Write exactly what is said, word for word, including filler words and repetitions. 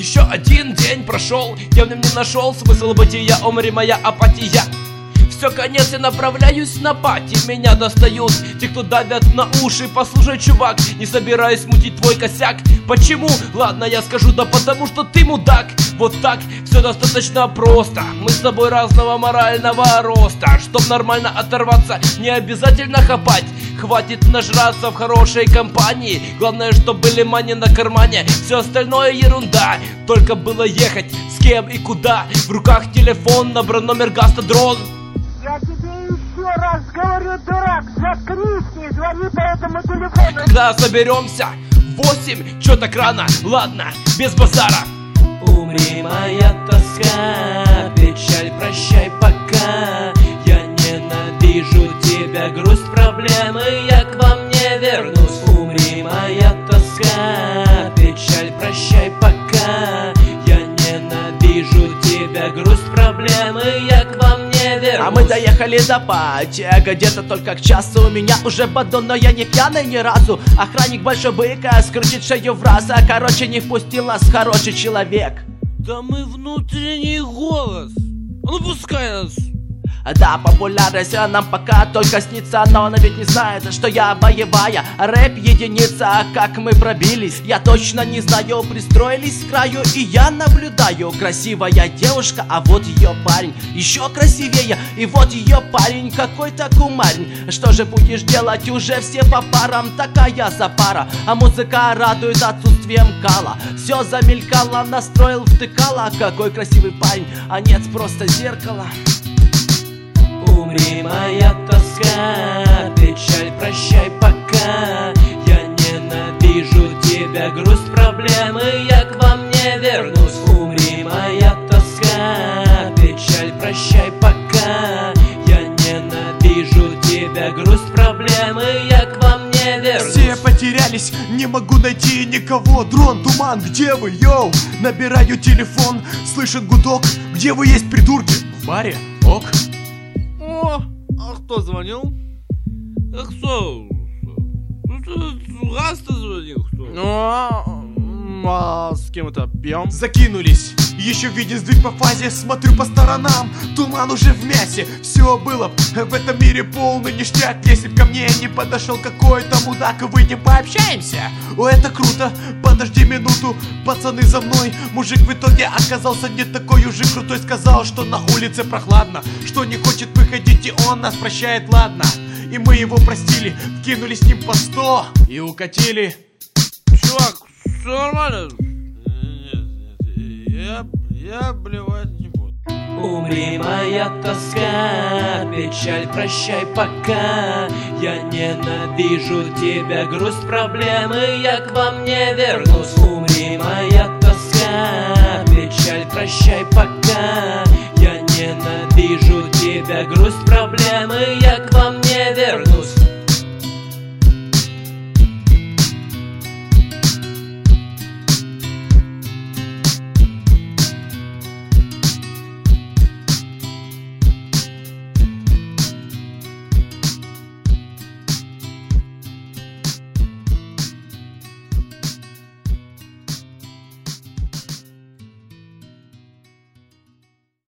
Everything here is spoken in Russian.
Еще один день прошел, я в нем не нашел смысл бытия, умри моя апатия. Все, конец, я направляюсь на пати. Меня достают те, кто давят на уши. Послушай, чувак, не собираюсь мутить твой косяк. Почему? Ладно, я скажу, да потому что ты мудак. Вот так, все достаточно просто. Мы с тобой разного морального роста. Чтоб нормально оторваться, не обязательно хапать. Хватит нажраться в хорошей компании. Главное, чтоб были мани на кармане. Все остальное ерунда. Только было ехать, с кем и куда. В руках телефон, набран номер Гастадрон. Я тебе еще раз говорю, дурак, заткнись, не звони по этому телефону. Когда соберемся? Восемь? Чё так рано? Ладно, без базара. Умри, моя тоска, печаль, прощай пока. Я ненавижу тебя, грусть, проблемы, я к вам не вернусь. Умри, моя тоска, печаль, прощай пока. Я ненавижу тебя, грусть, проблемы, я к вам не вернусь. А мы доехали до пати, где-то только к часу. Меня уже поддон, но я не пьяный ни разу. Охранник больше быка, скрутит шею в раз. А короче не впустил нас хороший человек. Да мы внутренний голос. А ну пускай нас. Да, популярность нам пока только снится, но она ведь не знает, что я боевая рэп единица, а как мы пробились, я точно не знаю. Пристроились к краю и я наблюдаю. Красивая девушка, а вот ее парень еще красивее. И вот ее парень какой-то кумарень. Что же будешь делать, уже все по парам. Такая запара, а музыка радует отсутствием кала. Все замелькало, настроил, втыкало. Какой красивый парень, а нет, просто зеркало. Умри, моя тоска, печаль, прощай пока. Я ненавижу тебя, грусть, проблемы, я к вам не вернусь. Умри, моя тоска, печаль, прощай пока. Я ненавижу тебя, грусть, проблемы, я к вам не вернусь. Все потерялись, не могу найти никого. Дрон, туман, где вы, йоу? Набираю телефон, слышен гудок. Где вы есть, придурки? В баре? Ок. О, а кто звонил? А кто? Раста звонил, кто? Ну, а с кем это пьем? Закинулись, еще виден сдвиг по фазе. Смотрю по сторонам, туман уже в мясе. Все было в этом мире полный ништяк. Если б ко мне не подошел какой-то мудак, вы не пообщаемся? О, это круто, подожди минуту, пацаны за мной. Мужик в итоге оказался не такой уже крутой. Сказал, что на улице прохладно, что не хочет выходить, и он нас прощает, ладно. И мы его простили, вкинули с ним по сто и укатили. Чувак, все нормально? Нет, нет, я, я блевать не буду. Умри, моя тоска, печаль, прощай пока. Я ненавижу тебя, грусть, проблемы, я к вам не вернусь. Умри, моя тоска, печаль, прощай пока. Я ненавижу тебя, грусть, проблемы, я к вам не вернусь.